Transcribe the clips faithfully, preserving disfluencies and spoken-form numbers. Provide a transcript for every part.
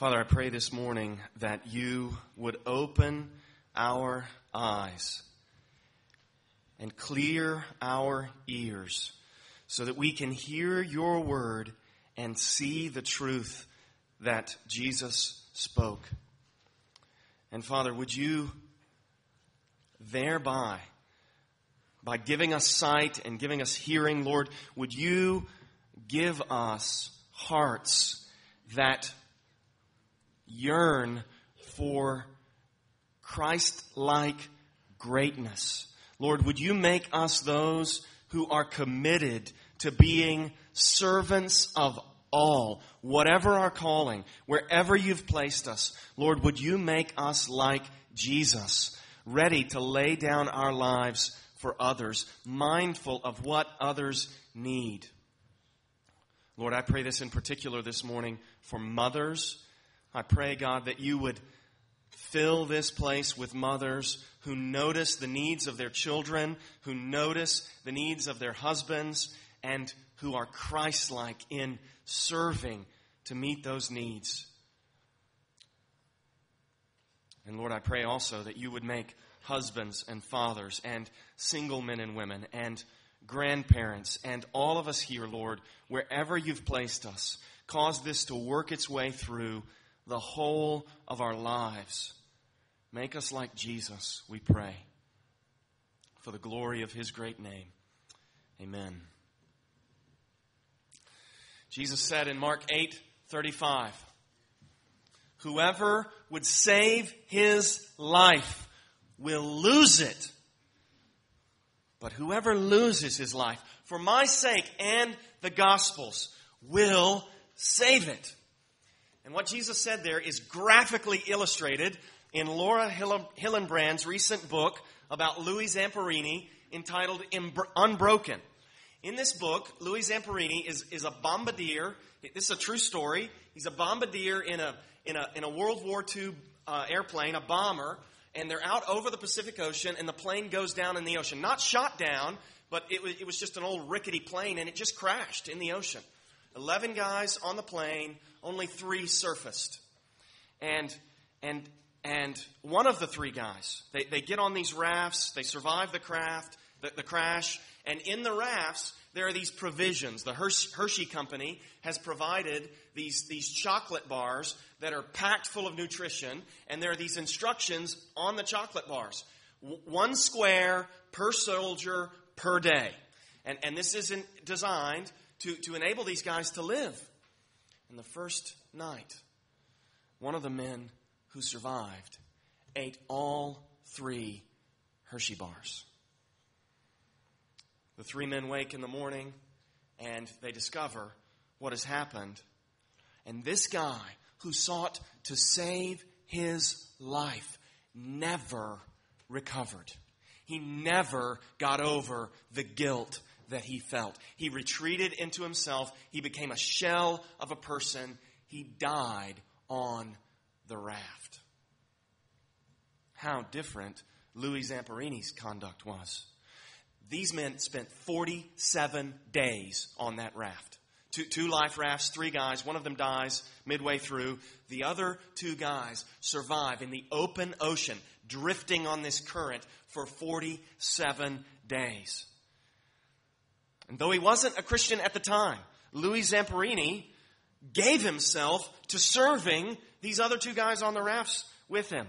Father, I pray this morning that you would open our eyes and clear our ears so that we can hear your word and see the truth that Jesus spoke. And Father, would you thereby, by giving us sight and giving us hearing, Lord, would you give us hearts that yearn for Christ-like greatness. Lord, would you make us those who are committed to being servants of all, whatever our calling, wherever you've placed us. Lord, would you make us like Jesus, ready to lay down our lives for others, mindful of what others need. Lord, I pray this in particular this morning for mothers. I pray, God, that you would fill this place with mothers who notice the needs of their children, who notice the needs of their husbands, and who are Christ-like in serving to meet those needs. And Lord, I pray also that you would make husbands and fathers and single men and women and grandparents and all of us here, Lord, wherever you've placed us, cause this to work its way through the whole of our lives. Make us like Jesus, we pray, for the glory of his great name. Amen. Jesus said in Mark eight thirty-five, whoever would save his life will lose it. But whoever loses his life for my sake and the gospel's will save it. And what Jesus said there is graphically illustrated in Laura Hillenbrand's recent book about Louis Zamperini entitled Unbroken. In this book, Louis Zamperini is, is a bombardier. This is a true story. He's a bombardier in a in a in a World War Two uh, airplane, a bomber, and they're out over the Pacific Ocean, and the plane goes down in the ocean. Not shot down, but it was, it was just an old rickety plane, and it just crashed in the ocean. Eleven guys on the plane, only three surfaced. And and and one of the three guys, they, they get on these rafts, they survive the craft, the, the crash, and in the rafts, there are these provisions. The Hershey, Hershey Company has provided these, these chocolate bars that are packed full of nutrition, and there are these instructions on the chocolate bars. W- one square per soldier per day. And, and this is in, designed to, to enable these guys to live. And the first night, one of the men who survived ate all three Hershey bars. The three men wake in the morning, and they discover what has happened. And this guy who sought to save his life never recovered. He never got over the guilt that he felt. He retreated into himself. He became a shell of a person. He died on the raft. How different Louis Zamperini's conduct was. These men spent forty-seven days on that raft. Two, two life rafts, three guys. One of them dies midway through. The other two guys survive in the open ocean, drifting on this current for forty-seven days. And though he wasn't a Christian at the time, Louis Zamperini gave himself to serving these other two guys on the rafts with him.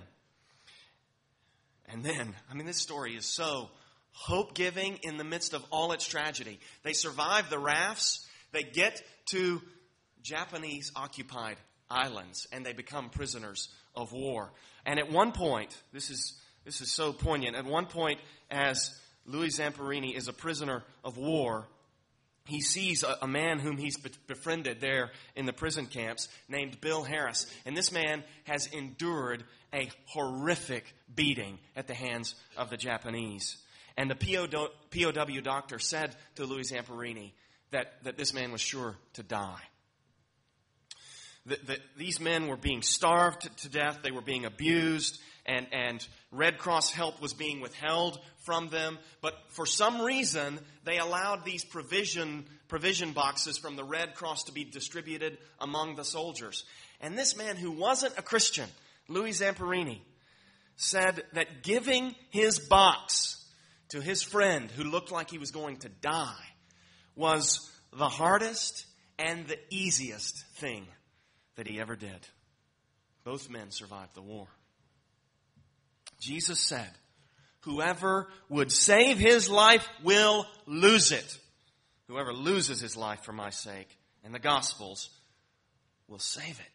And then, I mean, this story is so hope-giving in the midst of all its tragedy. They survive the rafts. They get to Japanese-occupied islands, and they become prisoners of war. And at one point, this is this is so poignant, at one point, as Louis Zamperini is a prisoner of war, he sees a, a man whom he's be- befriended there in the prison camps named Bill Harris. And this man has endured a horrific beating at the hands of the Japanese. And the P O W doctor said to Louis Zamperini that, that this man was sure to die. The, the, these men were being starved to death. They were being abused, and, and Red Cross help was being withheld from them. But for some reason, they allowed these provision, provision boxes from the Red Cross to be distributed among the soldiers. And this man who wasn't a Christian, Louis Zamperini, said that giving his box to his friend who looked like he was going to die was the hardest and the easiest thing that he ever did. Both men survived the war. Jesus said, whoever would save his life will lose it. Whoever loses his life for my sake and the Gospel's will save it.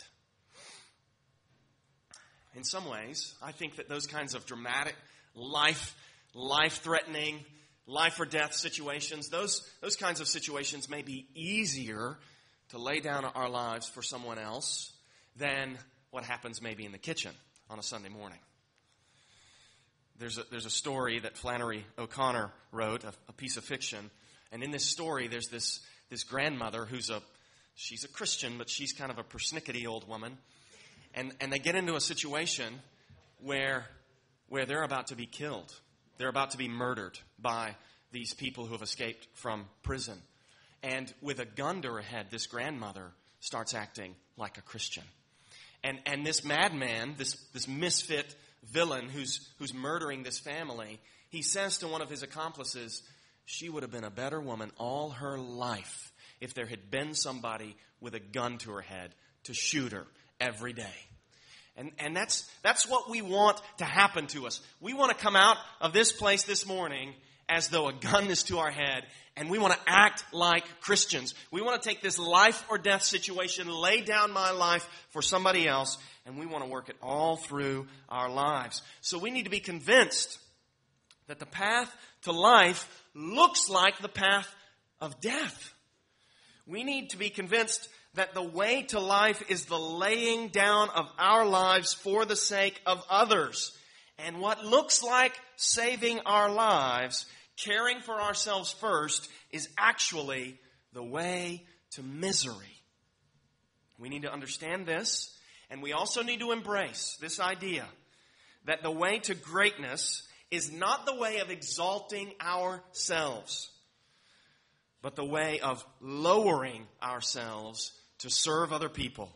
In some ways, I think that those kinds of dramatic, life, life-threatening, life or death situations, those, those kinds of situations may be easier to lay down our lives for someone else than what happens maybe in the kitchen on a Sunday morning. There's a, there's a story that Flannery O'Connor wrote, a, a piece of fiction, and in this story there's this, this grandmother who's a, she's a Christian, but she's kind of a persnickety old woman, and, and they get into a situation where, where they're about to be killed. They're about to be murdered by these people who have escaped from prison. And with a gun to her head, this grandmother starts acting like a Christian. And and this madman, this, this misfit villain who's who's murdering this family, he says to one of his accomplices, she would have been a better woman all her life if there had been somebody with a gun to her head to shoot her every day. And and that's that's what we want to happen to us. We want to come out of this place this morning as though a gun is to our head, and we want to act like Christians. We want to take this life or death situation, lay down my life for somebody else, and we want to work it all through our lives. So we need to be convinced that the path to life looks like the path of death. We need to be convinced that the way to life is the laying down of our lives for the sake of others. And what looks like saving our lives, caring for ourselves first, is actually the way to misery. We need to understand this, and we also need to embrace this idea that the way to greatness is not the way of exalting ourselves, but the way of lowering ourselves to serve other people.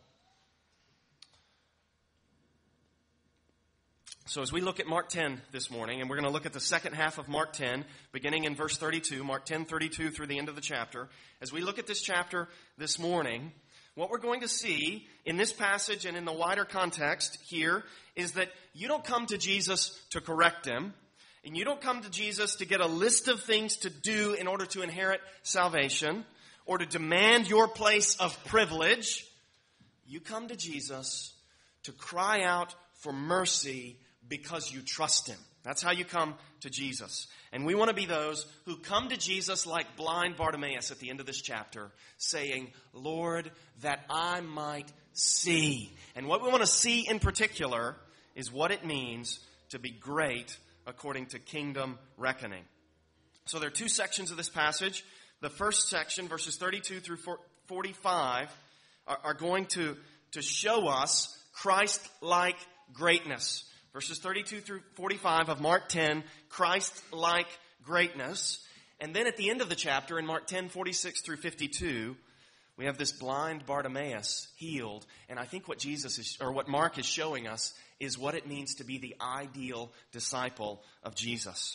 So as we look at Mark ten this morning, and we're going to look at the second half of Mark ten, beginning in verse thirty-two, Mark ten, thirty-two through the end of the chapter. As we look at this chapter this morning, what we're going to see in this passage and in the wider context here is that you don't come to Jesus to correct him, and you don't come to Jesus to get a list of things to do in order to inherit salvation, or to demand your place of privilege. You come to Jesus to cry out for mercy because you trust him. That's how you come to Jesus. And we want to be those who come to Jesus like blind Bartimaeus at the end of this chapter, saying, Lord, that I might see. And what we want to see in particular is what it means to be great according to kingdom reckoning. So there are two sections of this passage. The first section, verses thirty-two through forty-five, are, are going to, to show us Christ-like greatness. Verses thirty-two through forty-five of Mark ten, Christ-like greatness. And then at the end of the chapter, in Mark ten, forty-six through fifty-two, we have this blind Bartimaeus healed. And I think what Jesus is, or what Mark is showing us is what it means to be the ideal disciple of Jesus.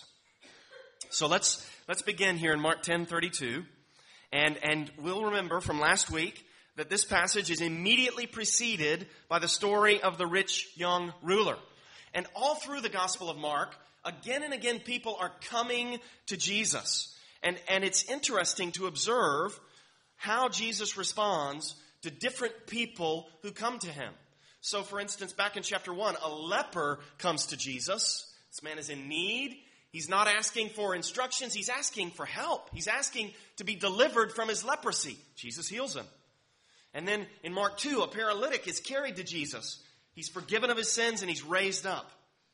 So let's let's begin here in Mark ten, thirty-two. And, and we'll remember from last week that this passage is immediately preceded by the story of the rich young ruler. And all through the Gospel of Mark, again and again, people are coming to Jesus. And, and it's interesting to observe how Jesus responds to different people who come to him. So, for instance, back in chapter one, a leper comes to Jesus. This man is in need. He's not asking for instructions. He's asking for help. He's asking to be delivered from his leprosy. Jesus heals him. And then in Mark two, a paralytic is carried to Jesus. He's forgiven of his sins and he's raised up.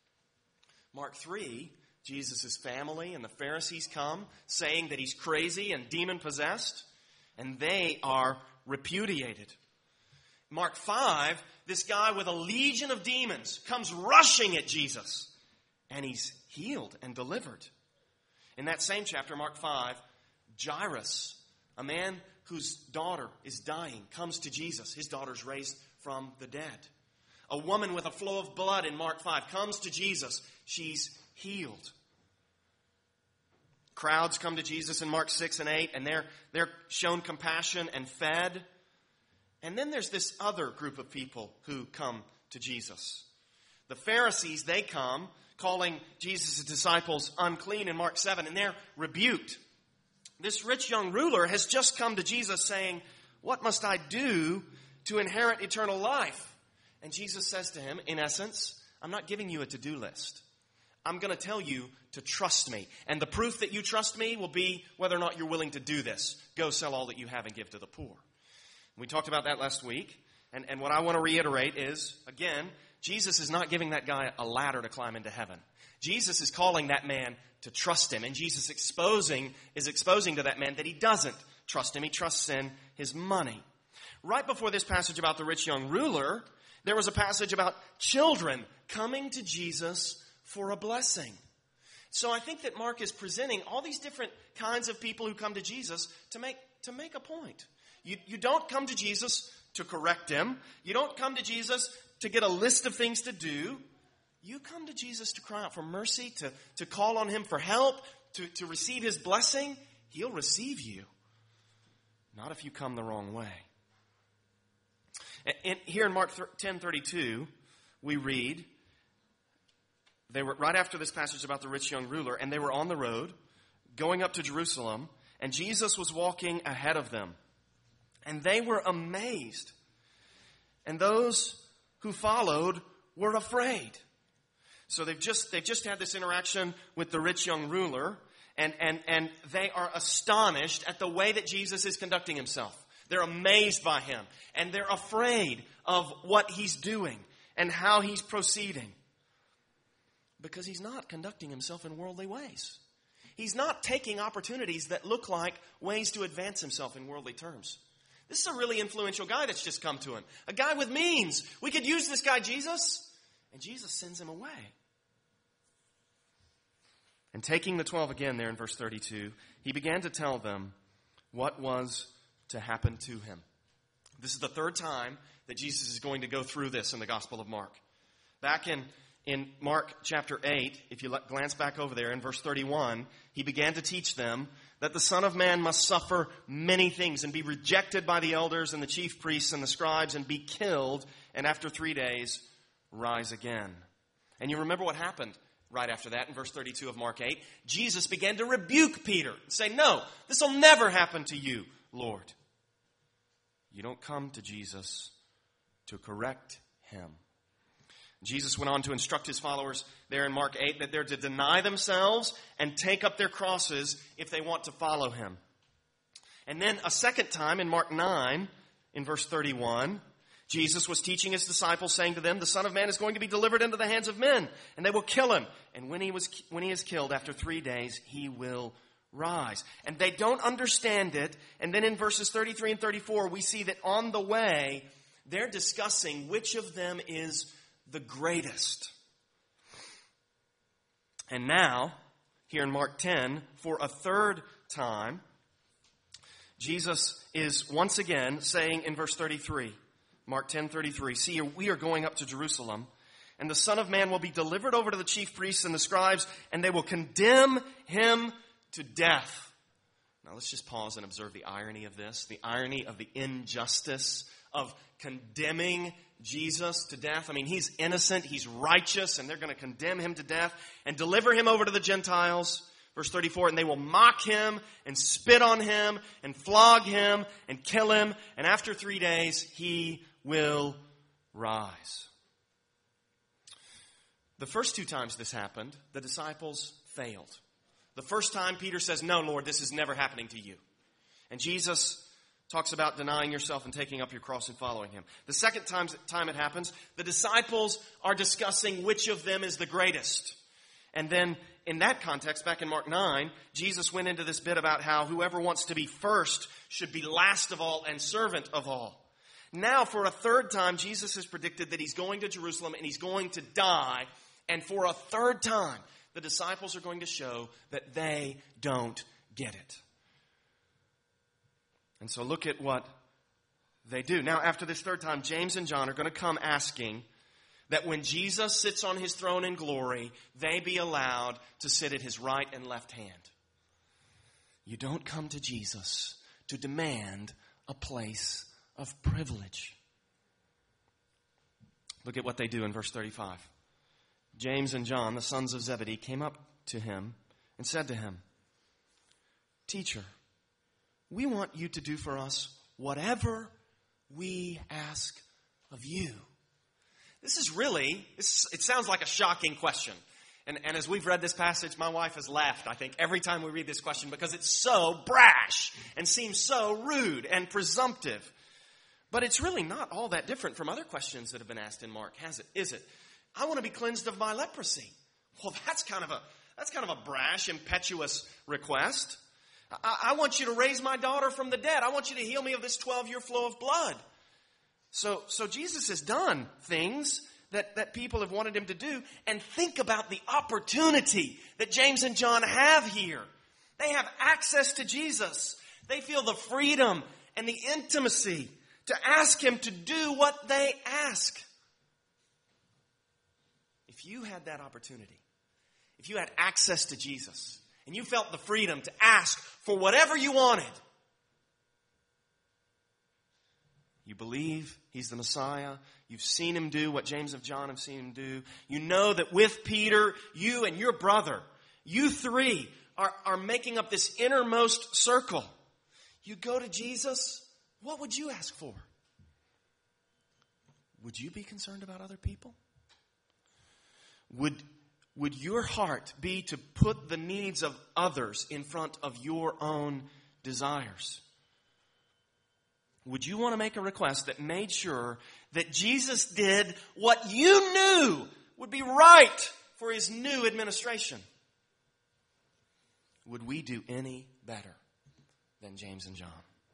Mark three, Jesus' family and the Pharisees come saying that he's crazy and demon-possessed, and they are repudiated. Mark five, this guy with a legion of demons comes rushing at Jesus. And he's healed and delivered. In that same chapter, Mark five, Jairus, a man whose daughter is dying, comes to Jesus. His daughter's raised from the dead. A woman with a flow of blood in Mark five comes to Jesus. She's healed. Crowds come to Jesus in Mark six and eight, and they're, they're shown compassion and fed. And then there's this other group of people who come to Jesus. The Pharisees, they come, calling Jesus' disciples unclean in Mark seven, and they're rebuked. This rich young ruler has just come to Jesus saying, "What must I do to inherit eternal life?" And Jesus says to him, in essence, "I'm not giving you a to-do list. I'm going to tell you to trust me. And the proof that you trust me will be whether or not you're willing to do this. Go sell all that you have and give to the poor." We talked about that last week. And, and what I want to reiterate is, again, Jesus is not giving that guy a ladder to climb into heaven. Jesus is calling that man to trust him. And Jesus exposing is exposing to that man that he doesn't trust him. He trusts in his money. Right before this passage about the rich young ruler, there was a passage about children coming to Jesus for a blessing. So I think that Mark is presenting all these different kinds of people who come to Jesus to make, to make a point. You, you don't come to Jesus to correct him. You don't come to Jesus to get a list of things to do. You come to Jesus to cry out for mercy, to, to call on him for help, to, to receive his blessing. He'll receive you. Not if you come the wrong way. And here in Mark ten thirty-two, we read, they were right after this passage about the rich young ruler, and they were on the road going up to Jerusalem, and Jesus was walking ahead of them. And they were amazed. And those who followed were afraid. So they've just, they've just had this interaction with the rich young ruler, and, and, and they are astonished at the way that Jesus is conducting himself. They're amazed by him, and they're afraid of what he's doing and how he's proceeding. Because he's not conducting himself in worldly ways. He's not taking opportunities that look like ways to advance himself in worldly terms. This is a really influential guy that's just come to him. A guy with means. We could use this guy, Jesus. And Jesus sends him away. And taking the twelve again there in verse thirty-two, he began to tell them what was to happen to him. This is the third time that Jesus is going to go through this in the Gospel of Mark. Back in, in Mark chapter eight, if you let, glance back over there in verse thirty-one, he began to teach them that the Son of Man must suffer many things and be rejected by the elders and the chief priests and the scribes and be killed, and after three days rise again. And you remember what happened right after that in verse thirty-two of Mark eight. Jesus began to rebuke Peter and say, "No, this will never happen to you, Lord." You don't come to Jesus to correct him. Jesus went on to instruct his followers there in Mark eight that they're to deny themselves and take up their crosses if they want to follow him. And then a second time in Mark nine, in verse thirty-one, Jesus was teaching his disciples, saying to them, "The Son of Man is going to be delivered into the hands of men, and they will kill him. And when he was when he is killed, after three days, he will rise." And they don't understand it. And then in verses thirty-three and thirty-four, we see that on the way, they're discussing which of them is the greatest. And now, here in Mark ten, for a third time, Jesus is once again saying in verse thirty-three, Mark ten thirty-three, "See, we are going up to Jerusalem, and the Son of Man will be delivered over to the chief priests and the scribes, and they will condemn him to death." Now let's just pause and observe the irony of this, the irony of the injustice of condemning Jesus to death. I mean, he's innocent, he's righteous, and they're going to condemn him to death and deliver him over to the Gentiles. Verse thirty-four, "And they will mock him and spit on him and flog him and kill him, and after three days he will rise." The first two times this happened, the disciples failed. The first time Peter says, "No, Lord, this is never happening to you." And Jesus talks about denying yourself and taking up your cross and following him. The second time, time it happens, the disciples are discussing which of them is the greatest. And then in that context, back in Mark nine, Jesus went into this bit about how whoever wants to be first should be last of all and servant of all. Now, for a third time, Jesus has predicted that he's going to Jerusalem and he's going to die. And for a third time, the disciples are going to show that they don't get it. And so look at what they do. Now, after this third time, James and John are going to come asking that when Jesus sits on his throne in glory, they be allowed to sit at his right and left hand. You don't come to Jesus to demand a place of privilege. Look at what they do in verse thirty-five. James and John, the sons of Zebedee, came up to him and said to him, "Teacher, we want you to do for us whatever we ask of you." This is really, this, it sounds like a shocking question. And, and as we've read this passage, my wife has laughed, I think, every time we read this question because it's so brash and seems so rude and presumptive. But it's really not all that different from other questions that have been asked in Mark, has it? Is it? I want to be cleansed of my leprosy. Well, that's kind of a that's kind of a brash, impetuous request. I, I want you to raise my daughter from the dead. I want you to heal me of this twelve-year flow of blood. So, so Jesus has done things that, that people have wanted him to do. And think about the opportunity that James and John have here. They have access to Jesus. They feel the freedom and the intimacy to ask him to do what they ask. If you had that opportunity, if you had access to Jesus, and you felt the freedom to ask for whatever you wanted, you believe he's the Messiah, you've seen him do what James and John have seen him do, you know that with Peter, you and your brother, you three are, are making up this innermost circle. You go to Jesus, what would you ask for? Would you be concerned about other people? Would, would your heart be to put the needs of others in front of your own desires? Would you want to make a request that made sure that Jesus did what you knew would be right for his new administration? Would we do any better than James and John?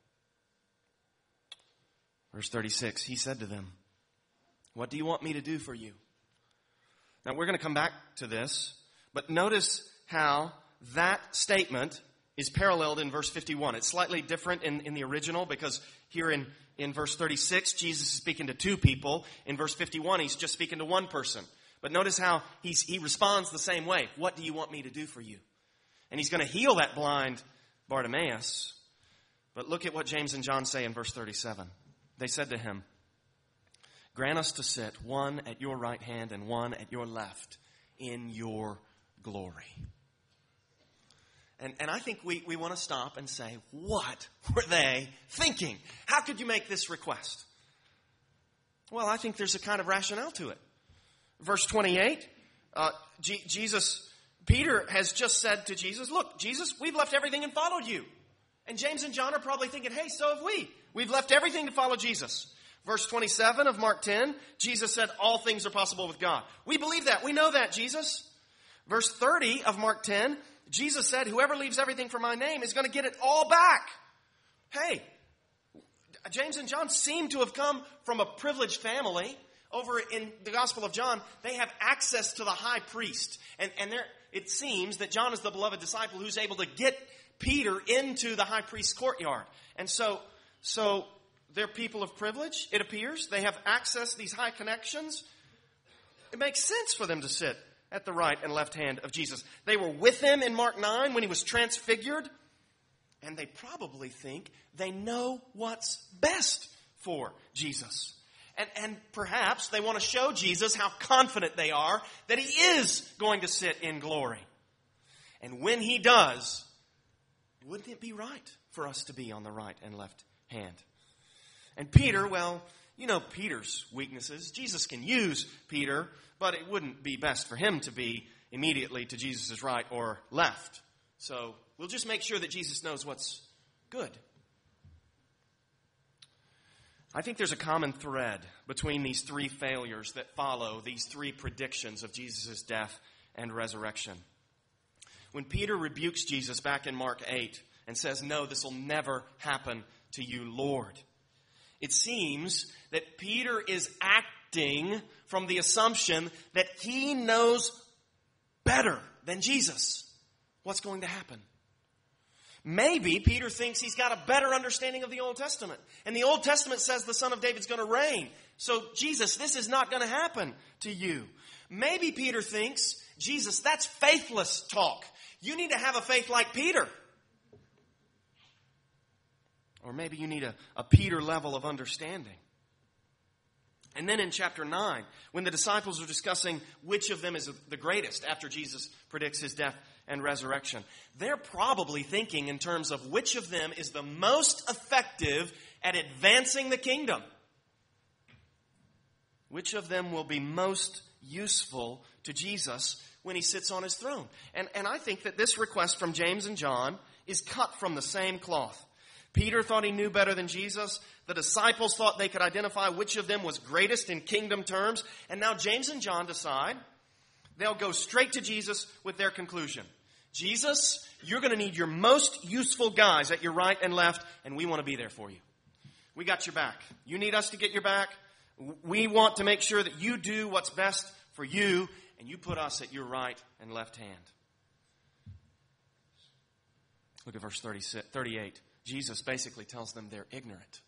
Verse thirty-six, he said to them, "What do you want me to do for you?" Now, we're going to come back to this, but notice how that statement is paralleled in verse fifty-one. It's slightly different in, in the original because here in, in verse thirty-six, Jesus is speaking to two people. In verse fifty-one, he's just speaking to one person. But notice how he's, he responds the same way. What do you want me to do for you? And he's going to heal that blind Bartimaeus. But look at what James and John say in verse thirty-seven. They said to him, "Grant us to sit, one at your right hand and one at your left, in your glory." And, and I think we, we want to stop and say, what were they thinking? How could you make this request? Well, I think there's a kind of rationale to it. Verse twenty-eight, uh, G- Jesus, Peter has just said to Jesus, "Look, Jesus, we've left everything and followed you." And James and John are probably thinking, hey, so have we. We've left everything to follow Jesus. Verse twenty-seven of Mark ten, Jesus said, "All things are possible with God." We believe that. We know that, Jesus. Verse thirty of Mark ten, Jesus said, "Whoever leaves everything for my name is going to get it all back." Hey, James and John seem to have come from a privileged family. Over in the Gospel of John, they have access to the high priest. And, and there, it seems that John is the beloved disciple who's able to get Peter into the high priest's courtyard. And so, so they're people of privilege, it appears. They have access to these high connections. It makes sense for them to sit at the right and left hand of Jesus. They were with him in Mark nine when he was transfigured. And they probably think they know what's best for Jesus. And, and perhaps they want to show Jesus how confident they are that he is going to sit in glory. And when he does, wouldn't it be right for us to be on the right and left hand? And Peter, well, you know Peter's weaknesses. Jesus can use Peter, but it wouldn't be best for him to be immediately to Jesus' right or left. So we'll just make sure that Jesus knows what's good. I think there's a common thread between these three failures that follow these three predictions of Jesus' death and resurrection. When Peter rebukes Jesus back in Mark eight and says, "No, this will never happen to you, Lord," It seems that Peter is acting from the assumption that he knows better than Jesus what's going to happen. Maybe Peter thinks he's got a better understanding of the Old Testament. And the Old Testament says the Son of David's going to reign. So, Jesus, this is not going to happen to you. Maybe Peter thinks, Jesus, that's faithless talk. You need to have a faith like Peter. Or maybe you need a, a Peter level of understanding. And then in chapter nine, when the disciples are discussing which of them is the greatest after Jesus predicts his death and resurrection, they're probably thinking in terms of which of them is the most effective at advancing the kingdom. Which of them will be most useful to Jesus when he sits on his throne? And, and I think that this request from James and John is cut from the same cloth. Peter thought he knew better than Jesus. The disciples thought they could identify which of them was greatest in kingdom terms. And now James and John decide they'll go straight to Jesus with their conclusion. Jesus, you're going to need your most useful guys at your right and left, and we want to be there for you. We got your back. You need us to get your back. We want to make sure that you do what's best for you, and you put us at your right and left hand. Look at verse thirty-eight. Jesus basically tells them they're ignorant.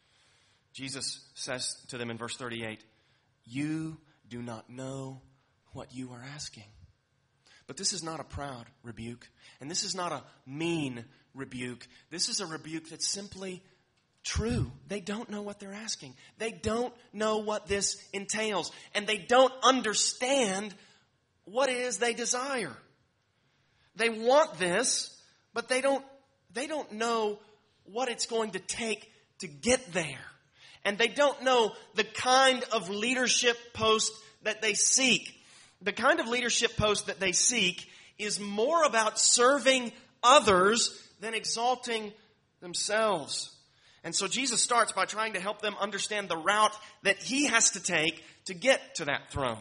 Jesus says to them in verse thirty-eight, you do not know what you are asking. But this is not a proud rebuke, and this is not a mean rebuke. This is a rebuke that's simply true. They don't know what they're asking. They don't know what this entails, and they don't understand what it is they desire. They want this, but they don't, they don't know what it's going to take to get there. And they don't know the kind of leadership post that they seek. The kind of leadership post that they seek is more about serving others than exalting themselves. And so Jesus starts by trying to help them understand the route that he has to take to get to that throne.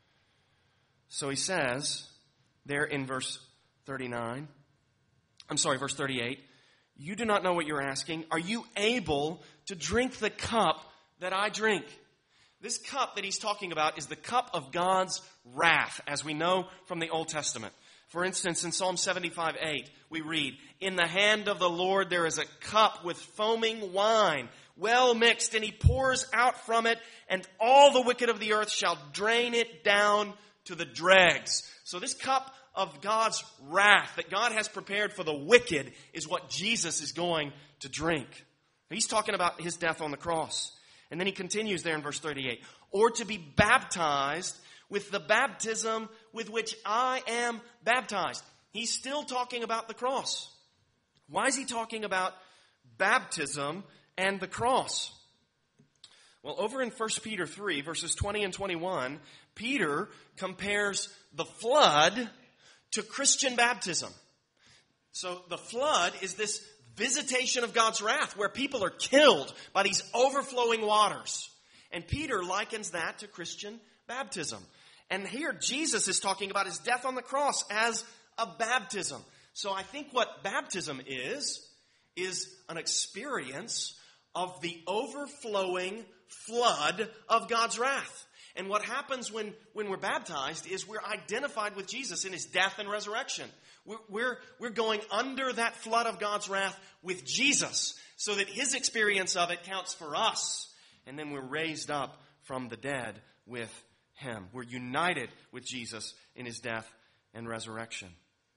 So he says there in verse thirty-nine, I'm sorry, verse thirty-eight, you do not know what you're asking. Are you able to drink the cup that I drink? This cup that he's talking about is the cup of God's wrath, as we know from the Old Testament. For instance, in Psalm seventy-five eight, we read, in the hand of the Lord there is a cup with foaming wine, well mixed, and he pours out from it, and all the wicked of the earth shall drain it down to the dregs. So this cup of God's wrath that God has prepared for the wicked is what Jesus is going to drink. He's talking about his death on the cross. And then he continues there in verse thirty-eight. Or to be baptized with the baptism with which I am baptized. He's still talking about the cross. Why is he talking about baptism and the cross? Well, over in First Peter three, verses twenty and twenty-one, Peter compares the flood to Christian baptism. So the flood is this visitation of God's wrath where people are killed by these overflowing waters. And Peter likens that to Christian baptism. And here Jesus is talking about his death on the cross as a baptism. So I think what baptism is, is an experience of the overflowing flood of God's wrath. And what happens when, when we're baptized is we're identified with Jesus in his death and resurrection. We're, we're, we're going under that flood of God's wrath with Jesus so that his experience of it counts for us. And then we're raised up from the dead with him. We're united with Jesus in his death and resurrection.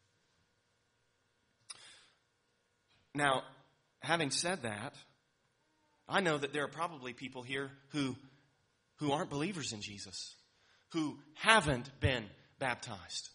Now, having said that, I know that there are probably people here who who aren't believers in Jesus, who haven't been baptized.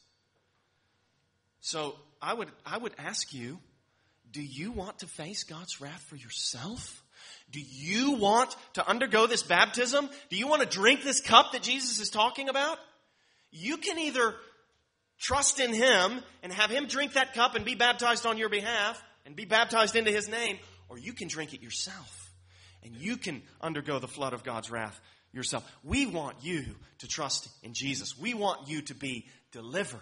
So I would I would ask you, do you want to face God's wrath for yourself? Do you want to undergo this baptism? Do you want to drink this cup that Jesus is talking about? You can either trust in him and have him drink that cup and be baptized on your behalf and be baptized into his name, or you can drink it yourself and you can undergo the flood of God's wrath yourself. We want you to trust in Jesus. We want you to be delivered.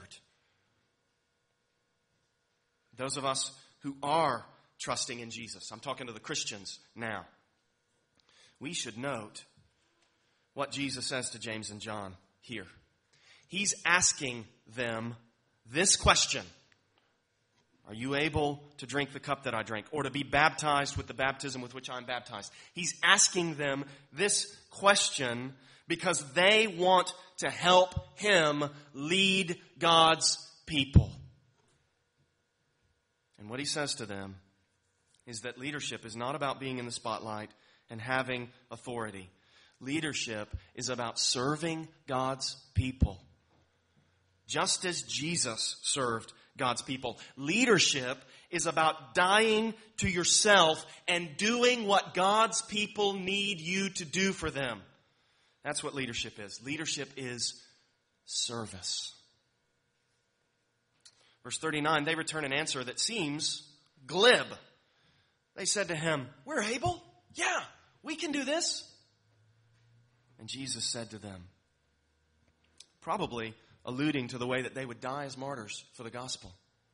Those of us who are trusting in Jesus, I'm talking to the Christians now. we should note what Jesus says to James and John here. He's asking them this question. Are you able to drink the cup that I drink, or to be baptized with the baptism with which I'm baptized? He's asking them this question because they want to help him lead God's people. And what he says to them is that leadership is not about being in the spotlight and having authority. Leadership is about serving God's people, just as Jesus served God's people. Leadership is about dying to yourself and doing what God's people need you to do for them. That's what leadership is. Leadership is service. Verse thirty-nine, they return an answer that seems glib. They said to him, we're able? Yeah, we can do this. And Jesus said to them, probably alluding to the way that they would die as martyrs for the gospel,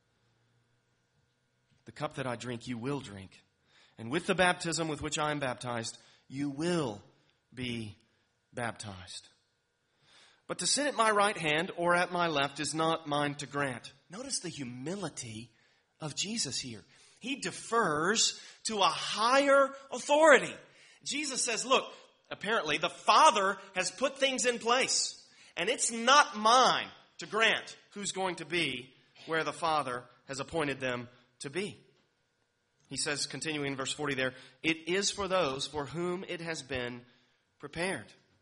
the cup that I drink, you will drink. And with the baptism with which I am baptized, you will be baptized. But to sit at my right hand or at my left is not mine to grant. Notice the humility of Jesus here. He defers to a higher authority. Jesus says, look, apparently the Father has put things in place. And it's not mine to grant who's going to be where the Father has appointed them to be. He says, continuing in verse forty there, it is for those for whom it has been prepared.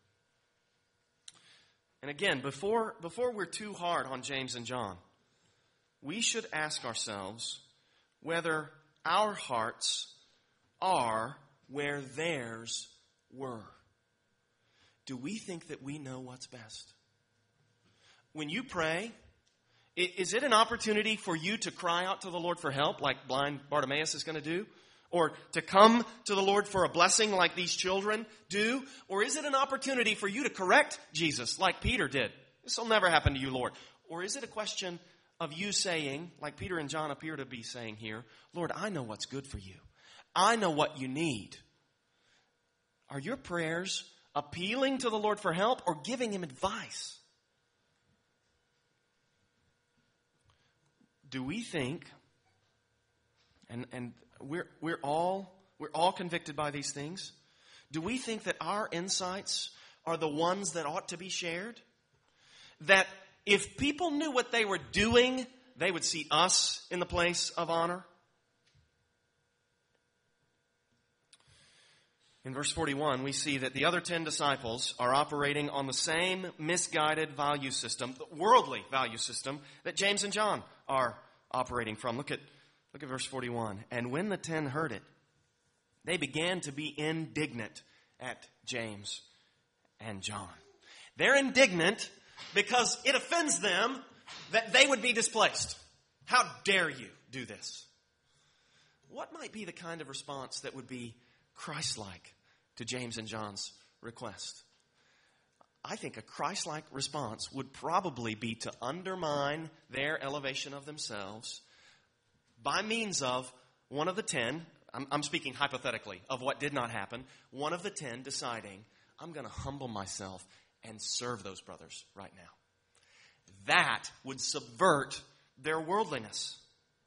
And again, before, before we're too hard on James and John, we should ask ourselves whether our hearts are where theirs were. Do we think that we know what's best? When you pray, is it an opportunity for you to cry out to the Lord for help like blind Bartimaeus is going to do? Or to come to the Lord for a blessing like these children do? Or is it an opportunity for you to correct Jesus like Peter did? This will never happen to you, Lord. Or is it a question of you saying, like Peter and John appear to be saying here, Lord, I know what's good for you. I know what you need. Are your prayers appealing to the Lord for help or giving him advice? Do we think, and, and we're, we're, all, we're all convicted by these things, do we think that our insights are the ones that ought to be shared? That if people knew what they were doing, they would see us in the place of honor? In verse forty-one, we see that the other ten disciples are operating on the same misguided value system, the worldly value system, that James and John are operating from. Look at, look at verse forty-one. And when the ten heard it, they began to be indignant at James and John. They're indignant because it offends them that they would be displaced. How dare you do this? What might be the kind of response that would be Christ-like to James and John's request? I think a Christ-like response would probably be to undermine their elevation of themselves by means of one of the ten, I'm, I'm speaking hypothetically of what did not happen, one of the ten deciding, I'm going to humble myself and serve those brothers right now. That would subvert their worldliness.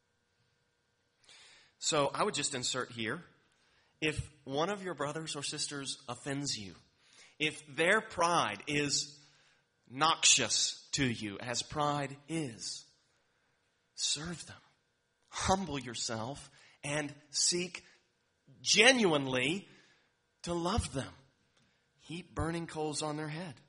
So I would just insert here, if one of your brothers or sisters offends you, if their pride is noxious to you, as pride is, serve them. Humble yourself and seek genuinely to love them. Heap burning coals on their head.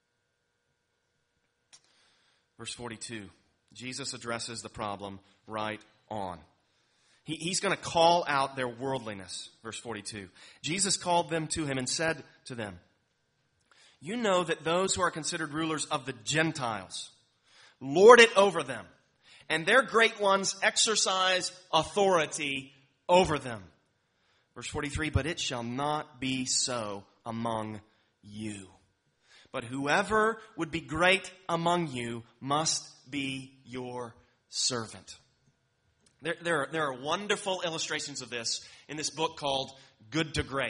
Verse forty-two, Jesus addresses the problem right on. He, he's going to call out their worldliness. Verse forty-two. Jesus called them to him and said to them, you know that those who are considered rulers of the Gentiles lord it over them, and their great ones exercise authority over them. Verse forty-three, but it shall not be so among you. But whoever would be great among you must be your servant. There, there, are, there are wonderful illustrations of this in this book called Good to Great.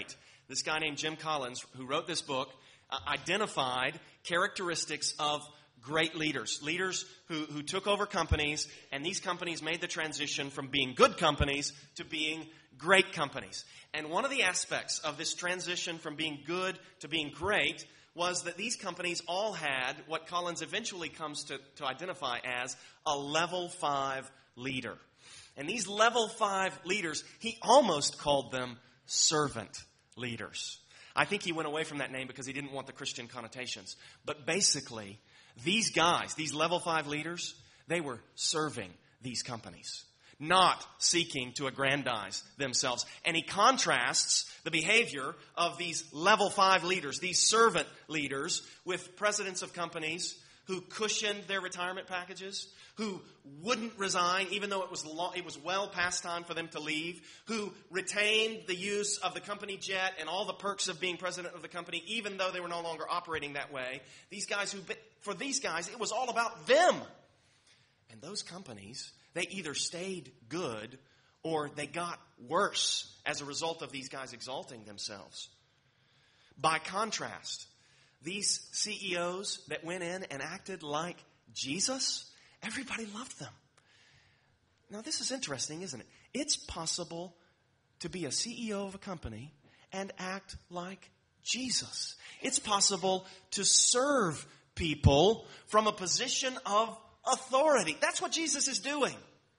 this guy named Jim Collins, who wrote this book, uh, identified characteristics of great leaders. Leaders who, who took over companies, and these companies made the transition from being good companies to being great companies. And one of the aspects of this transition from being good to being great was that these companies all had what Collins eventually comes to, to identify as a level five leader. And these level five leaders, he almost called them servant leaders. I think he went away from that name because he didn't want the Christian connotations. But basically, these guys, these level five leaders, they were serving these companies, not seeking to aggrandize themselves. And he contrasts the behavior of these level five leaders, these servant leaders, with presidents of companies who cushioned their retirement packages, who wouldn't resign even though it was long, it was well past time for them to leave, who retained the use of the company jet and all the perks of being president of the company even though they were no longer operating that way. These guys who, for these guys, it was all about them. And those companies, they either stayed good or they got worse as a result of these guys exalting themselves. By contrast, these C E Os that went in and acted like Jesus, everybody loved them. Now, this is interesting, isn't it? It's possible to be a C E O of a company and act like Jesus. It's possible to serve people from a position of authority. That's what Jesus is doing.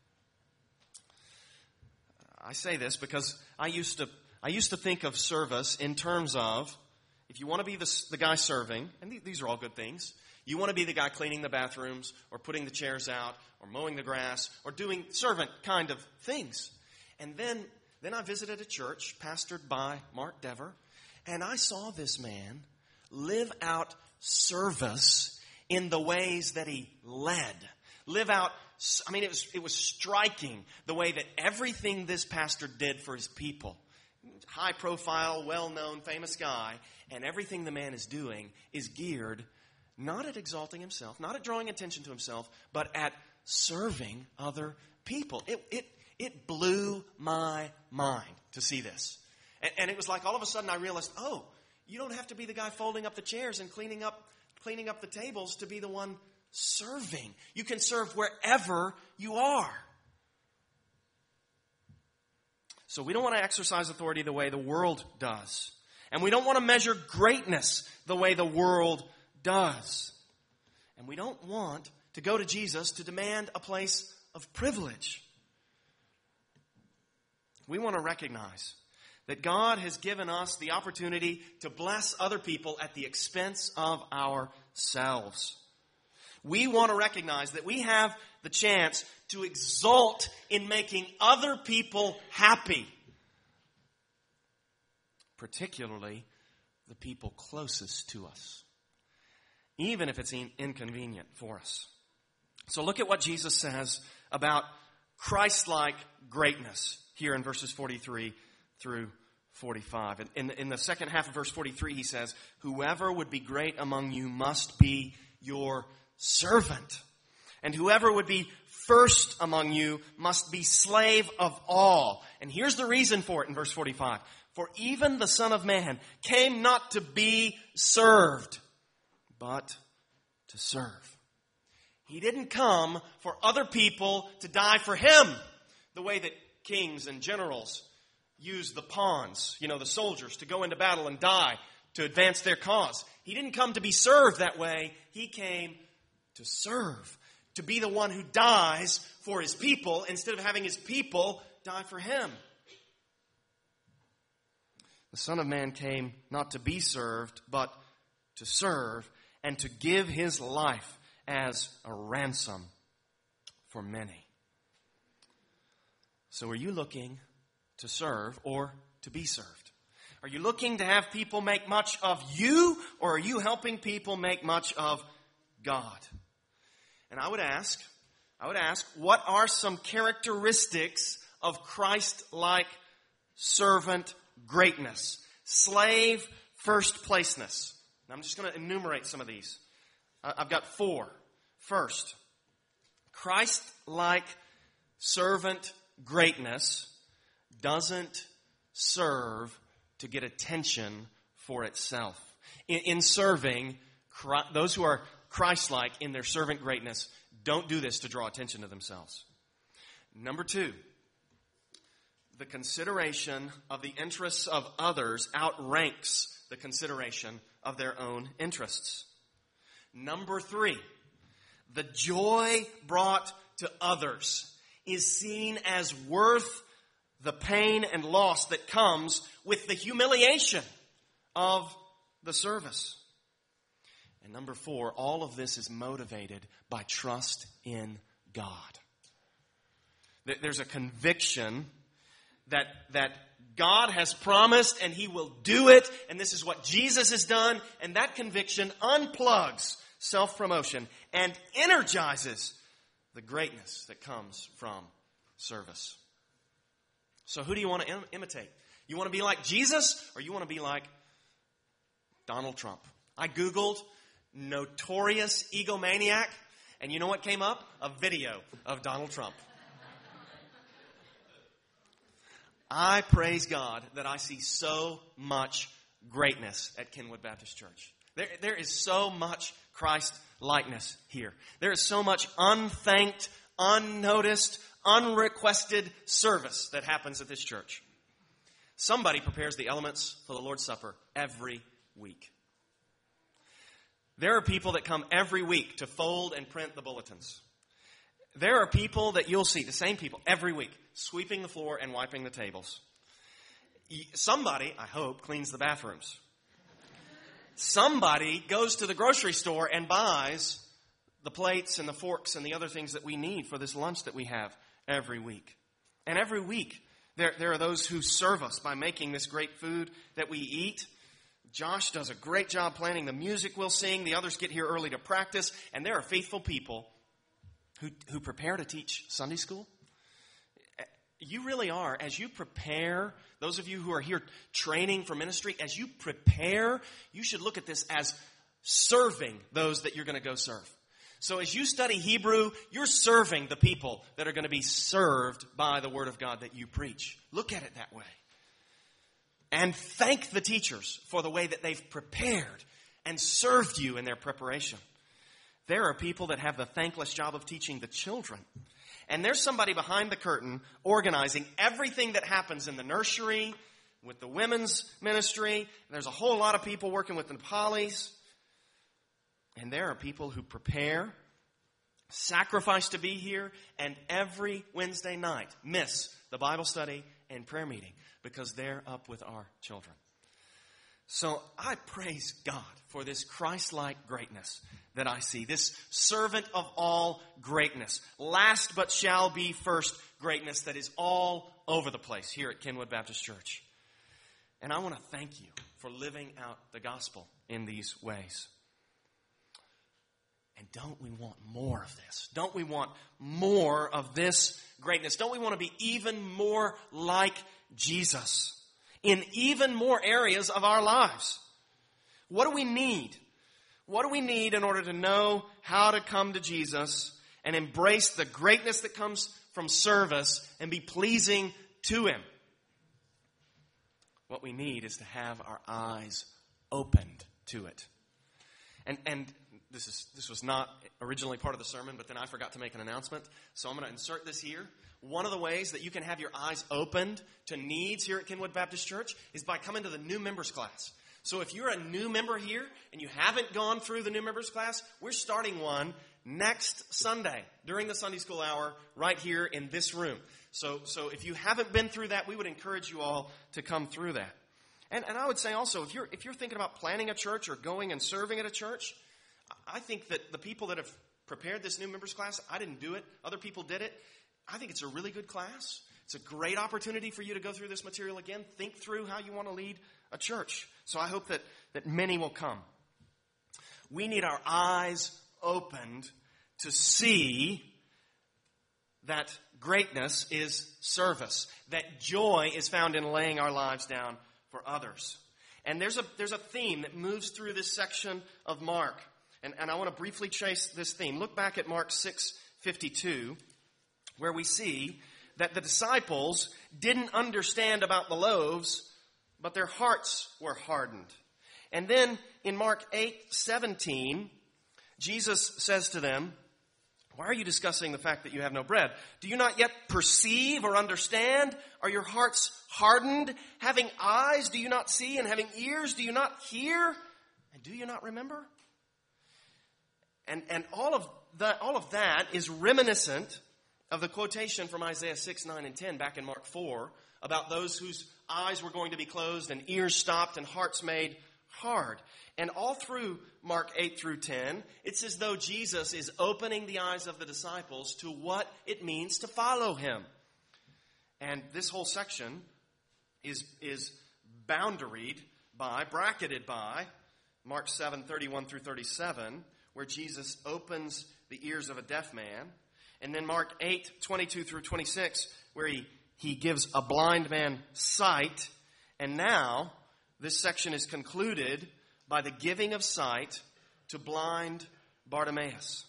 I say this because I used to I used to think of service in terms of, if you want to be the, the guy serving, and th- these are all good things, you want to be the guy cleaning the bathrooms or putting the chairs out or mowing the grass or doing servant kind of things. And then, then I visited a church pastored by Mark Dever, and I saw this man live out service in the ways that he led. Live out, I mean, it was, it was striking the way that everything this pastor did for his people, high profile, well-known, famous guy, and everything the man is doing is geared not at exalting himself, not at drawing attention to himself, but at serving other people. It it it blew my mind to see this. And, and it was like all of a sudden I realized, oh, you don't have to be the guy folding up the chairs and cleaning up cleaning up the tables to be the one serving. You can serve wherever you are. So we don't want to exercise authority the way the world does. And we don't want to measure greatness the way the world does. And we don't want to go to Jesus to demand a place of privilege. We want to recognize that God has given us the opportunity to bless other people at the expense of ourselves. We want to recognize that we have the chance to exult in making other people happy, particularly the people closest to us, even if it's in- inconvenient for us. So look at what Jesus says about Christ-like greatness here in verses forty-three through forty-five. In, in the second half of verse forty-three, he says, "Whoever would be great among you must be your servant. And whoever would be first among you must be slave of all." And here's the reason for it in verse forty-five. "For even the Son of Man came not to be served, but to serve." He didn't come for other people to die for him, the way that kings and generals use the pawns, you know, the soldiers, to go into battle and die to advance their cause. He didn't come to be served that way. He came to serve, to be the one who dies for his people instead of having his people die for him. The Son of Man came not to be served, but to serve and to give his life as a ransom for many. So are you looking to serve or to be served? Are you looking to have people make much of you, or are you helping people make much of God? And I would ask, I would ask, what are some characteristics of Christ-like servant greatness? Slave first-placeness. Now I'm just going to enumerate some of these. I've got four. First, Christ-like servant greatness doesn't serve to get attention for itself. In, in serving, those who are Christ-like in their servant greatness don't do this to draw attention to themselves. Number two, the consideration of the interests of others outranks the consideration of their own interests. Number three, the joy brought to others is seen as worth the pain and loss that comes with the humiliation of the service. And number four, all of this is motivated by trust in God. There's a conviction that, that God has promised and He will do it, and this is what Jesus has done, and that conviction unplugs self-promotion and energizes the greatness that comes from service. So who do you want to im- imitate? You want to be like Jesus, or you want to be like Donald Trump? I Googled notorious egomaniac, and you know what came up? A video of Donald Trump. I praise God that I see so much greatness at Kenwood Baptist Church. There, there is so much Christ-likeness here. There is so much unthanked, unnoticed, unrequested service that happens at this church. Somebody prepares the elements for the Lord's Supper every week. There are people that come every week to fold and print the bulletins. There are people that you'll see, the same people, every week, sweeping the floor and wiping the tables. Somebody, I hope, cleans the bathrooms. Somebody goes to the grocery store and buys the plates and the forks and the other things that we need for this lunch that we have every week. And every week, there, there are those who serve us by making this great food that we eat. Josh does a great job planning the music we'll sing. The others get here early to practice. And there are faithful people who, who prepare to teach Sunday school. You really are. As you prepare, those of you who are here training for ministry, as you prepare, you should look at this as serving those that you're going to go serve. So as you study Hebrew, you're serving the people that are going to be served by the Word of God that you preach. Look at it that way. And thank the teachers for the way that they've prepared and served you in their preparation. There are people that have the thankless job of teaching the children. And there's somebody behind the curtain organizing everything that happens in the nursery, with the women's ministry. There's a whole lot of people working with the Nepalis. And there are people who prepare, sacrifice to be here, and every Wednesday night miss the Bible study and prayer meeting because they're up with our children. So I praise God for this Christ-like greatness that I see, this servant of all greatness, last but shall be first greatness that is all over the place here at Kenwood Baptist Church. And I want to thank you for living out the gospel in these ways. And don't we want more of this? Don't we want more of this greatness? Don't we want to be even more like Jesus in even more areas of our lives? What do we need? What do we need in order to know how to come to Jesus and embrace the greatness that comes from service and be pleasing to Him? What we need is to have our eyes opened to it. And and this is this was not originally part of the sermon, but then I forgot to make an announcement. So I'm going to insert this here. One of the ways that you can have your eyes opened to needs here at Kenwood Baptist Church is by coming to the new members class. So if you're a new member here and you haven't gone through the new members class, we're starting one next Sunday during the Sunday school hour right here in this room. So so if you haven't been through that, we would encourage you all to come through that. And and I would say also, if you're if you're thinking about planning a church or going and serving at a church, I think that the people that have prepared this new members class, I didn't do it, other people did it. I think it's a really good class. It's a great opportunity for you to go through this material again, think through how you want to lead a church. So I hope that, that many will come. We need our eyes opened to see that greatness is service, that joy is found in laying our lives down for others. And there's a there's a theme that moves through this section of Mark. And, and I want to briefly trace this theme. Look back at Mark six fifty-two, where we see that the disciples didn't understand about the loaves, but their hearts were hardened. And then in Mark eight seventeen, Jesus says to them, why are you discussing the fact that you have no bread? Do you not yet perceive or understand? Are your hearts hardened? Having eyes, do you not see? And having ears, do you not hear? And do you not remember? And, and all of that, all of that is reminiscent of the quotation from Isaiah six, nine, and ten back in Mark four about those whose eyes were going to be closed and ears stopped and hearts made hard. And all through Mark eight through ten, it's as though Jesus is opening the eyes of the disciples to what it means to follow him. And this whole section is, is boundaried by, bracketed by, Mark seven, thirty-one through thirty-seven, where Jesus opens the ears of a deaf man. And then Mark eight, twenty-two through twenty-six, where he, he gives a blind man sight. And now, this section is concluded by the giving of sight to blind Bartimaeus.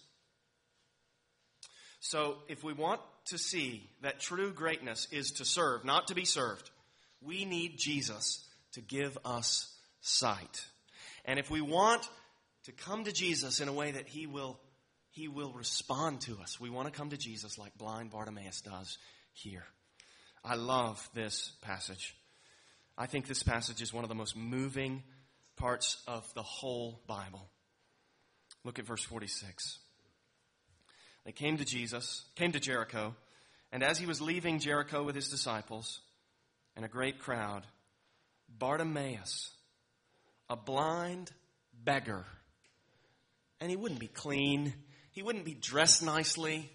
So, if we want to see that true greatness is to serve, not to be served, we need Jesus to give us sight. And if we want to come to Jesus in a way that he will, he will respond to us, we want to come to Jesus like blind Bartimaeus does here. I love this passage. I think this passage is one of the most moving parts of the whole Bible. Look at verse forty-six. They came to Jesus, came to Jericho, and as he was leaving Jericho with his disciples and a great crowd, Bartimaeus, a blind beggar, and he wouldn't be clean, he wouldn't be dressed nicely,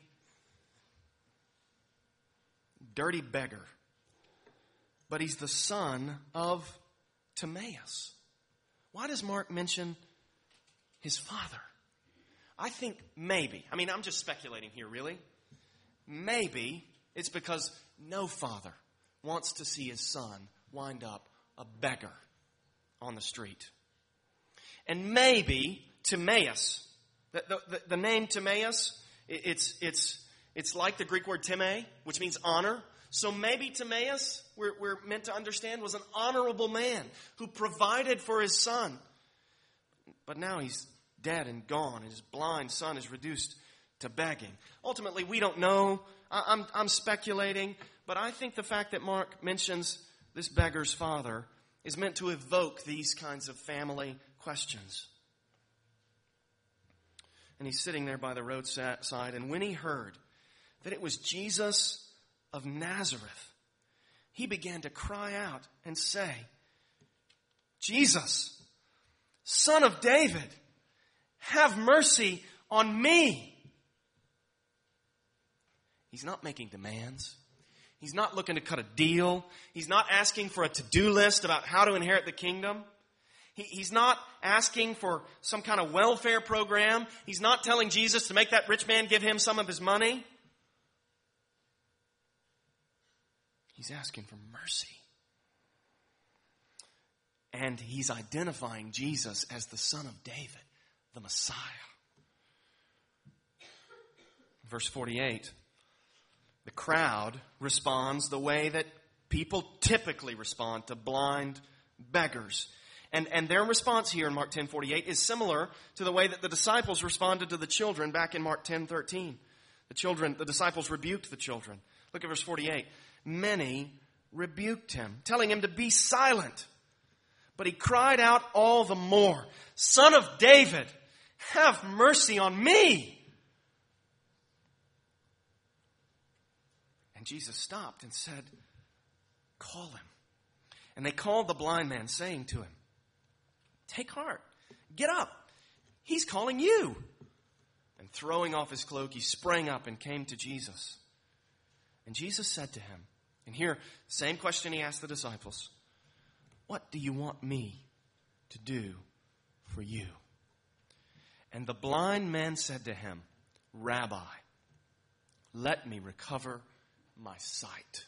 dirty beggar, but he's the son of Timaeus. Why does Mark mention his father? I think maybe, I mean, I'm just speculating here, really. Maybe it's because no father wants to see his son wind up a beggar on the street. And maybe Timaeus, the, the, the name Timaeus, it's, it's, it's like the Greek word time, which means honor. So maybe Timaeus, we're, we're meant to understand, was an honorable man who provided for his son. But now he's dead and gone, and his blind son is reduced to begging. Ultimately, we don't know. I, I'm, I'm speculating, but I think the fact that Mark mentions this beggar's father is meant to evoke these kinds of family questions. And he's sitting there by the roadside, and when he heard that it was Jesus of Nazareth, he began to cry out and say, Jesus, Son of David, have mercy on me. He's not making demands. He's not looking to cut a deal. He's not asking for a to-do list about how to inherit the kingdom. He, he's not asking for some kind of welfare program. He's not telling Jesus to make that rich man give him some of his money. He's asking for mercy. And he's identifying Jesus as the Son of David, the Messiah. Verse forty-eight, the crowd responds the way that people typically respond to blind beggars. And, and their response here in Mark ten forty-eight is similar to the way that the disciples responded to the children back in Mark ten thirteen. The children, the disciples rebuked the children. Look at verse forty-eight. Many rebuked him, telling him to be silent. But he cried out all the more, Son of David, have mercy on me. And Jesus stopped and said, call him. And they called the blind man, saying to him, take heart, get up. He's calling you. And throwing off his cloak, he sprang up and came to Jesus. And Jesus said to him, and here, same question he asked the disciples, what do you want me to do for you? And the blind man said to him, Rabbi, let me recover my sight.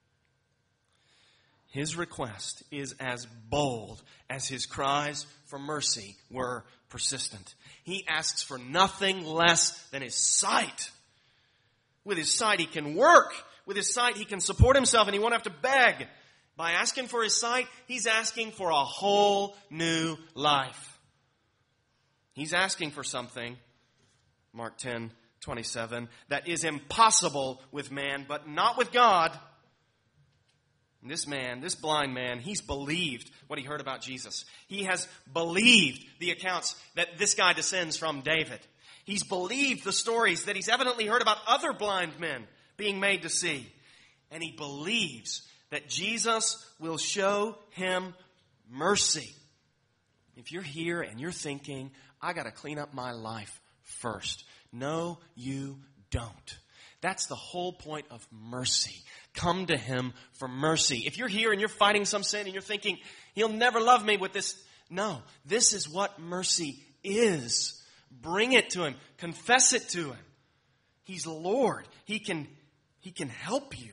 His request is as bold as his cries for mercy were persistent. He asks for nothing less than his sight. With his sight he can work. With his sight he can support himself and he won't have to beg. By asking for his sight, he's asking for a whole new life. He's asking for something, Mark ten twenty-seven, that is impossible with man, but not with God. And this man, this blind man, he's believed what he heard about Jesus. He has believed the accounts that this guy descends from David. He's believed the stories that he's evidently heard about other blind men being made to see. And he believes that Jesus will show him mercy. If you're here and you're thinking, I got to clean up my life first. No, you don't. That's the whole point of mercy. Come to him for mercy. If you're here and you're fighting some sin and you're thinking, he'll never love me with this. No, this is what mercy is. Bring it to him. Confess it to him. He's Lord. He can, he can help you.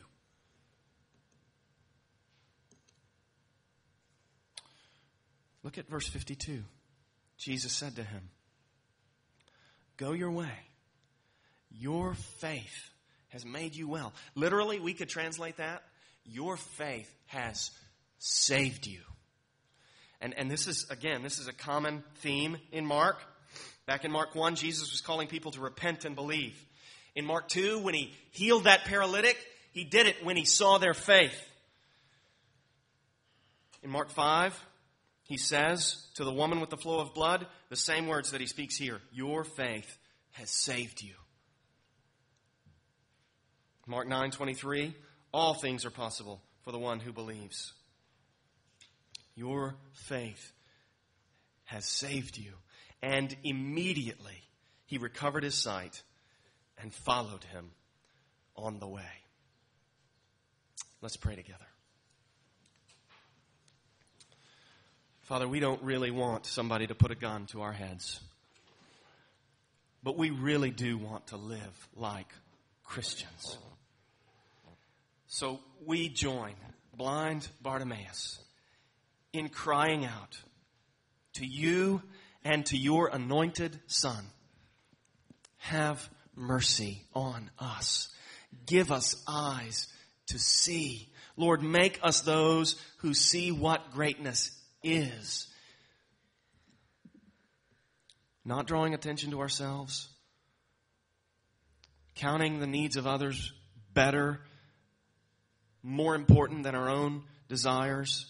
Look at verse fifty-two. Jesus said to him, go your way. Your faith has made you well. Literally, we could translate that. Your faith has saved you. And, and this is, again, this is a common theme in Mark. Back in Mark one, Jesus was calling people to repent and believe. In Mark two, when he healed that paralytic, he did it when he saw their faith. In Mark five, he says to the woman with the flow of blood, the same words that he speaks here. Your faith has saved you. Mark nine twenty-three, all things are possible for the one who believes. Your faith has saved you. And immediately he recovered his sight and followed him on the way. Let's pray together. Father, we don't really want somebody to put a gun to our heads. But we really do want to live like Christians. So we join blind Bartimaeus in crying out to you and to your anointed Son. Have mercy on us. Give us eyes to see. Lord, make us those who see what greatness is. Not drawing attention to ourselves. Counting the needs of others better, more important than our own desires.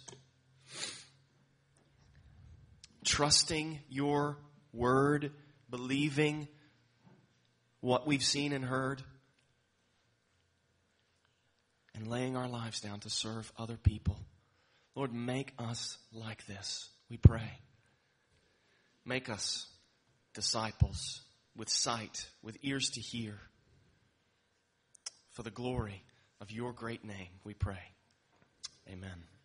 Trusting your word, believing what we've seen and heard, and laying our lives down to serve other people. Lord, make us like this, we pray. Make us disciples with sight, with ears to hear. For the glory of your great name, we pray. Amen.